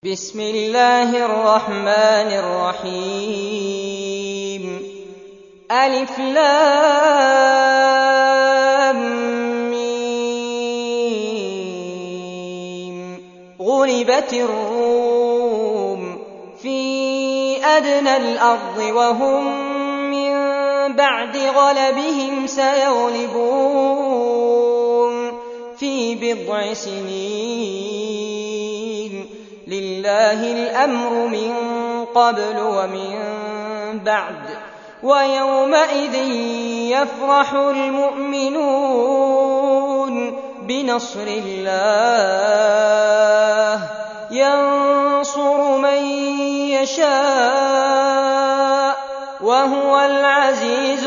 بسم الله الرحمن الرحيم ألف لام ميم غلبت الروم في أدنى الأرض وهم من بعد غلبهم سيغلبون في بضع سنين لله الأمر من قبل ومن بعد ويومئذ يفرح المؤمنون بنصر الله ينصر من يشاء وهو العزيز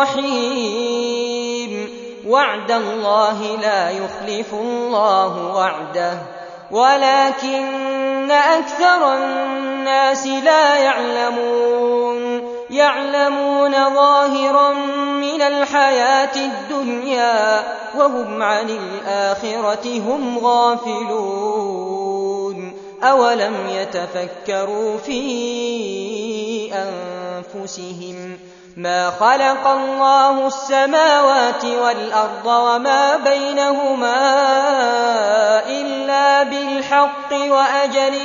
الرحيم وعد الله لا يخلف الله وعده ولكن أكثر الناس لا يعلمون ظاهرا من الحياة الدنيا وهم عن الآخرة هم غافلون أولم يتفكروا في أنفسهم ما خلق الله السماوات والأرض وما بينهما إلا بالحق وأجل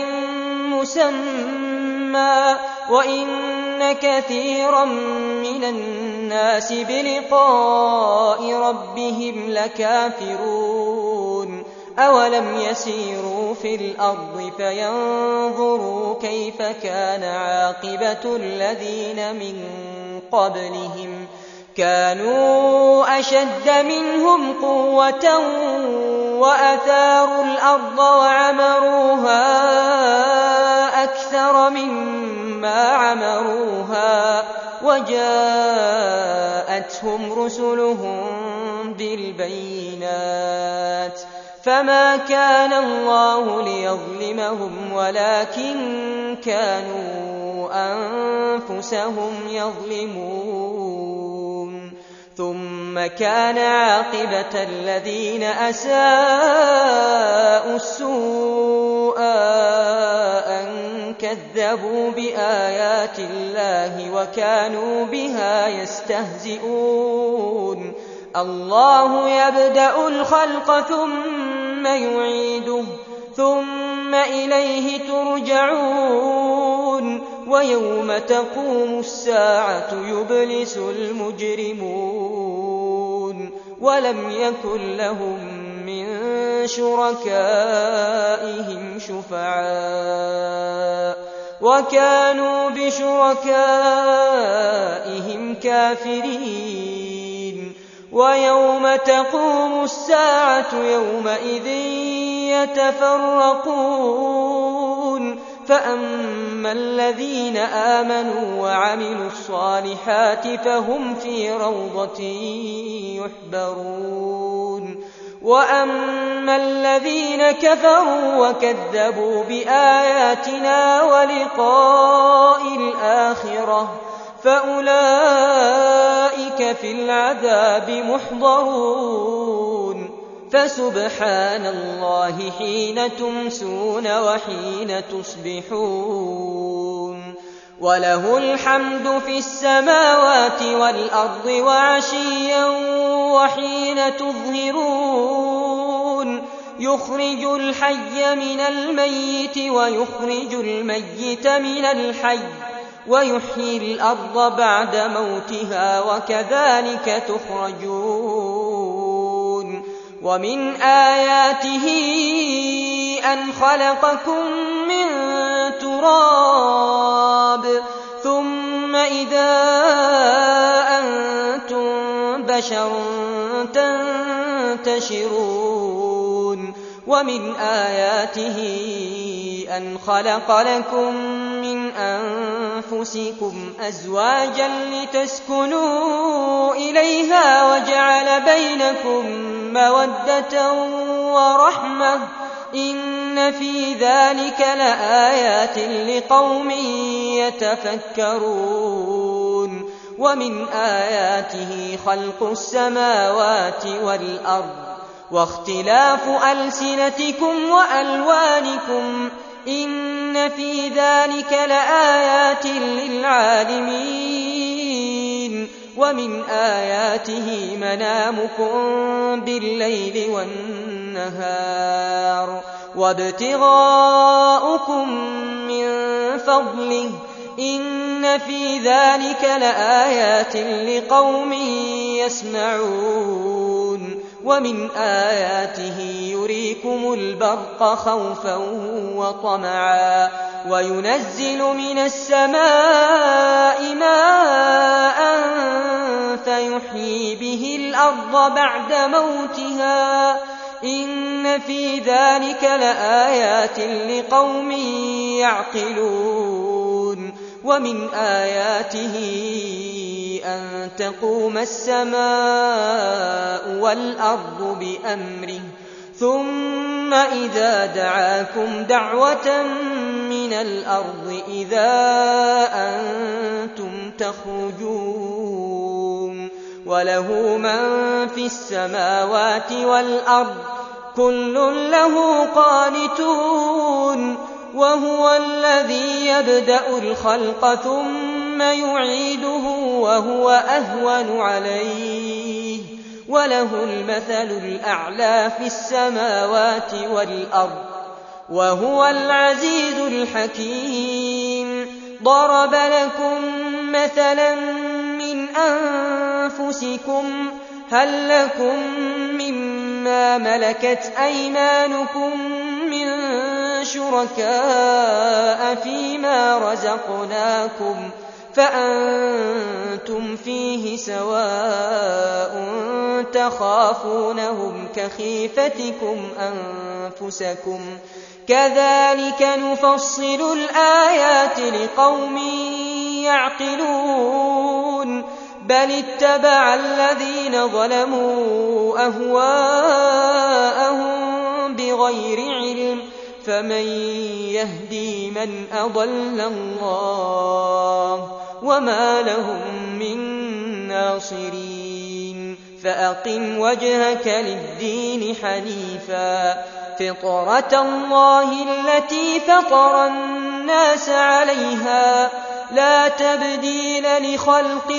مسمى وإن كثيرا من الناس بلقاء ربهم لكافرون أولم يسيروا في الأرض فينظروا كيف كان عاقبة الذين من قبلهم كانوا أشد منهم قوة وأثاروا الأرض وعمروها أكثر مما عمروها وجاءتهم رسلهم بالبينات فما كان الله ليظلمهم ولكن كانوا أنفسهم يظلمون ثم كان عاقبة الذين أساءوا السوء أن كذبوا بآيات الله وكانوا بها يستهزئون الله يبدأ الخلق ثم يعيده ثم إليه ترجعون ويوم تقوم الساعة يبلس المجرمون ولم يكن لهم من شركائهم شفعاء وكانوا بشركائهم كافرين ويوم تقوم الساعة يومئذ يتفرقون فأما الذين آمنوا وعملوا الصالحات فهم في روضة يحبرون وأما الذين كفروا وكذبوا بآياتنا ولقاء الآخرة فأولئك في العذاب محضرون فسبحان الله حين تمسون وحين تصبحون وله الحمد في السماوات والأرض وعشيا وحين تظهرون يخرج الحي من الميت ويخرج الميت من الحي ويحيي الأرض بعد موتها وكذلك تخرجون ومن آياته أن خلقكم من تراب ثم إذا أنتم بشر تنتشرون ومن آياته أن خلق لكم من أنفسكم أزواجا لتسكنوا إليها وجعل بينكم مودة ورحمة إن في ذلك لآيات لقوم يتفكرون ومن آياته خلق السماوات والأرض واختلاف ألسنتكم وألوانكم إن إن في ذلك لآيات للعالمين ومن آياته منامكم بالليل والنهار وابتغاؤكم من فضله إن في ذلك لآيات لقوم يسمعون ومن آياته يريكم البرق خوفا وطمعا وينزل من السماء ماء فيحيي به الأرض بعد موتها إن في ذلك لآيات لقوم يعقلون ومن آياته أن تقوم السماء والأرض بأمره ثم إذا دعاكم دعوة من الأرض إذا أنتم تخرجون وله من في السماوات والأرض كل له قانتون وهو الذي يبدأ الخلق ثم يعيده وهو أهون عليه وله المثل الأعلى في السماوات والأرض وهو العزيز الحكيم ضرب لكم مثلا من أنفسكم هل لكم مما ملكت أيمانكم من شركاء فيما رزقناكم فأنتم فيه سواء تخافونهم كخيفتكم أنفسكم كذلك نفصل الآيات لقوم يعقلون بل اتبع الذين ظلموا أهواءهم بغير علم فمن يهدي من أضل الله وما لهم من ناصرين فأقم وجهك للدين حنيفا فطرة الله التي فطر الناس عليها لا تبديل لخلق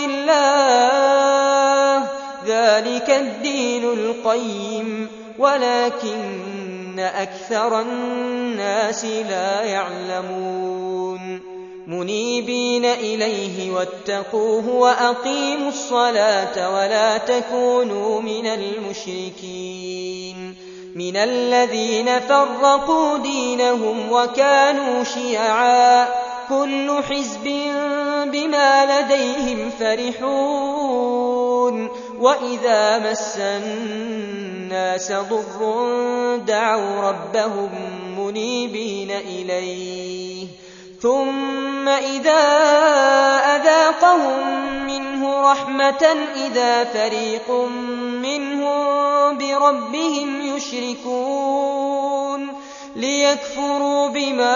الله ذلك الدين القيم ولكن أكثر الناس لا يعلمون منيبين إليه واتقوه وأقيموا الصلاة ولا تكونوا من المشركين من الذين فرقوا دينهم وكانوا شيعا كل حزب بما لديهم فرحون وإذا مس الناس ضر دعوا ربهم منيبين إليه ثم إذا أذاقهم منه رحمة إذا فريق منهم بربهم يشركون ليكفروا بما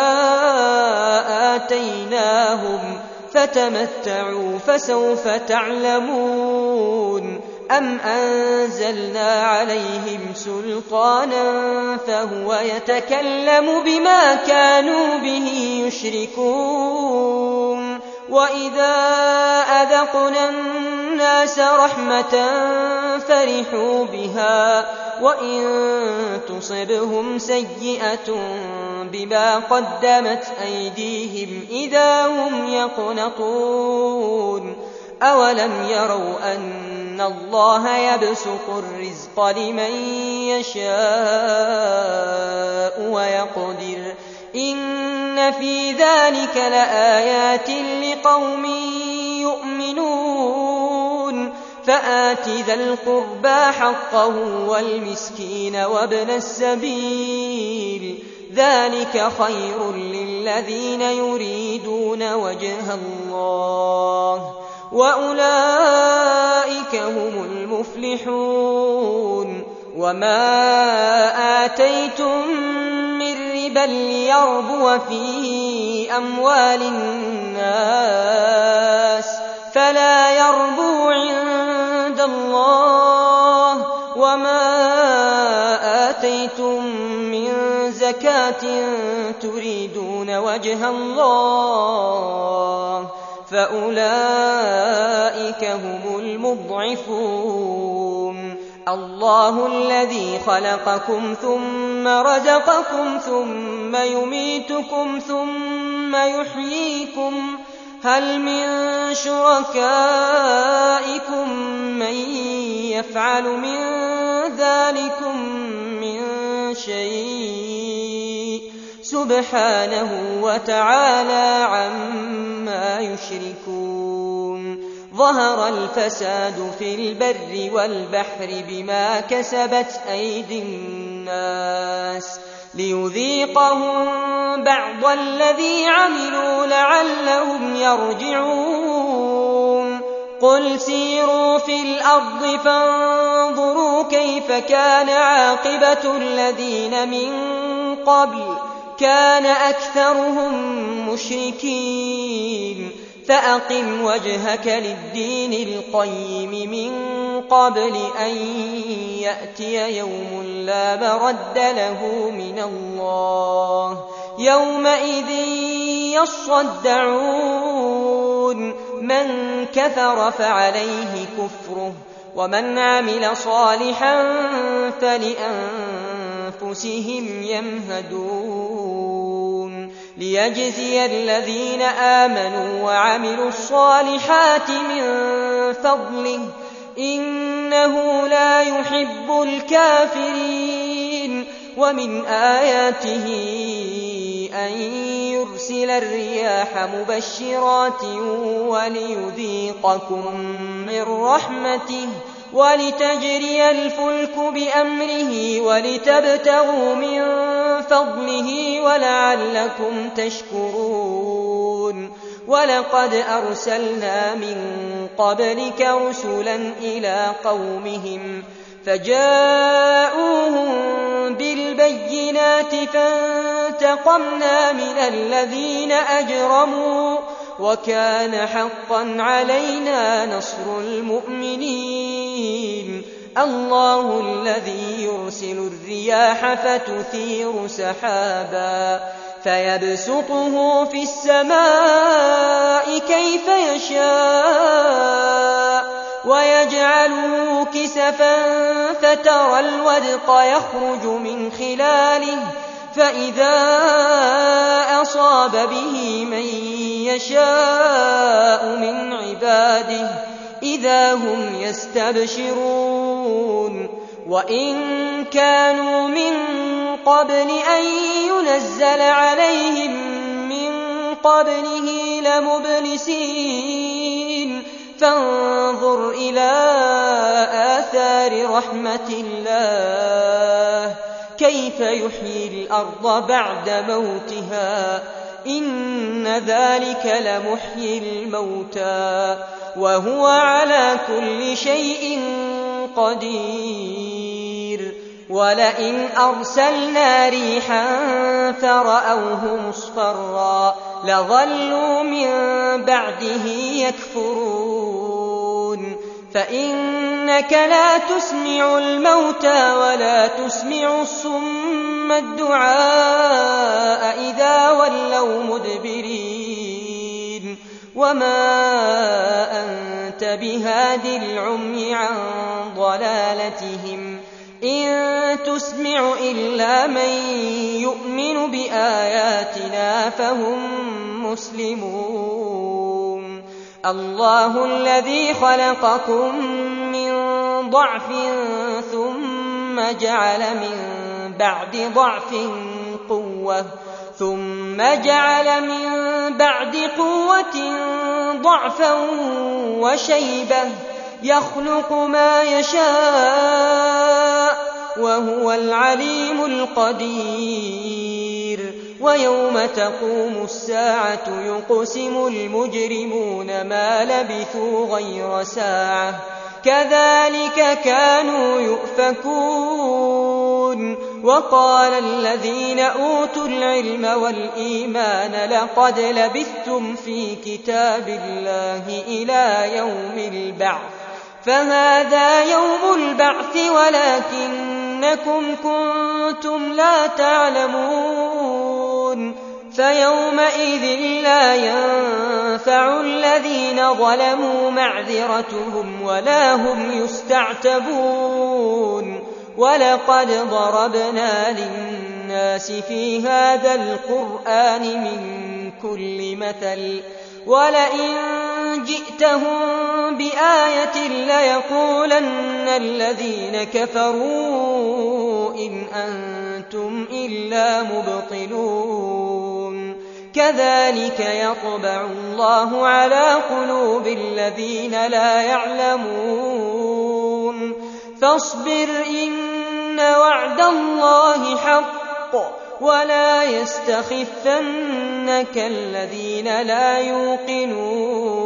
آتيناهم فتمتعوا فسوف تعلمون أم أنزلنا عليهم سلطانا فهو يتكلم بما كانوا به يشركون وإذا أذقنا الناس رحمة فرحوا بها وإن تصبهم سيئة بما قدمت أيديهم إذا هم يقنطون أولم يروا أن الله يبسط الرزق لمن يشاء ويقدر إن في ذلك لآيات لقوم يؤمنون فآت ذا القربى حقه والمسكين وابن السبيل ذلك خير للذين يريدون وجه الله وأولئك هم المفلحون وما آتيتم من ربا ليربو في أموال الناس فلا يربو عند الله وما آتيتم من زكاة تريدون يريدون وجه الله فأولئك هم المضعفون الله الذي خلقكم ثم رزقكم ثم يميتكم ثم يحييكم هل من شركائكم من يفعل من ذلكم من شيء سبحانه وتعالى عما يشركون ظهر الفساد في البر والبحر بما كسبت أيدي الناس ليذيقهم بعض الذي عملوا لعلهم يرجعون قل سيروا في الأرض فانظروا كيف كان عاقبة الذين من قبل كان أكثرهم مشركين فأقم وجهك للدين القيم من قبل أن يأتي يوم لا مرد له من الله يومئذ يصدعون من كفر فعليه كفره ومن عمل صالحا فلأنفسهم يمهدون ليجزي الذين آمنوا وعملوا الصالحات من فضله إنه لا يحب الكافرين ومن آياته أن يرسل الرياح مبشرات وليذيقكم من رحمته ولتجري الفلك بأمره ولتبتغوا من فضله ولعلكم تشكرون ولقد أرسلنا من قبلك رسلا إلى قومهم فجاءوهم بالبينات فانتقمنا من الذين أجرموا وكان حقا علينا نصر المؤمنين الله الذي يرسل الرياح فتثير سحابا فيبسطه في السماء كيف يشاء ويجعله كسفا فترى الودق يخرج من خلاله فإذا أصاب به من يشاء من عباده إذا هم يستبشرون وإن كانوا من قبل أن ينزل عليهم من قبله لمبلسين فانظر إلى آثار رحمة الله كيف يحيي الأرض بعد موتها إن ذلك لمحيي الموتى وهو على كل شيء قدير ولئن أرسلنا ريحا فرأوه مصفرا لظلوا من بعده يكفرون فإنك لا تسمع الموتى ولا تسمع الصم الدعاء إذا ولوا مدبرين وما أنت بهاد العمي عن ضلالتهم إن تسمع إلا من يؤمن بآياتنا فهم مسلمون الله الذي خلقكم من ضعف ثم جعل من بعد ضعف قوة ثم جعل من بعد قوة ضعفا وشيبة يخلق ما يشاء وهو العليم القدير ويوم تقوم الساعة يقسم المجرمون ما لبثوا غير ساعة كذلك كانوا يؤفكون وقال الذين أوتوا العلم والإيمان لقد لبثتم في كتاب الله إلى يوم البعث فهذا يوم البعث ولكنكم كنتم لا تعلمون فيومئذ لا ينفع الذين ظلموا معذرتهم ولا هم يستعتبون ولقد ضربنا للناس في هذا القرآن من كل مثل ولئن جئتهم بآية ليقولن الذين كفروا إن أنتم إلا مبطلون كذلك يطبع الله على قلوب الذين لا يعلمون فاصبر إن وعد الله حق ولا يستخفنك الذين لا يوقنون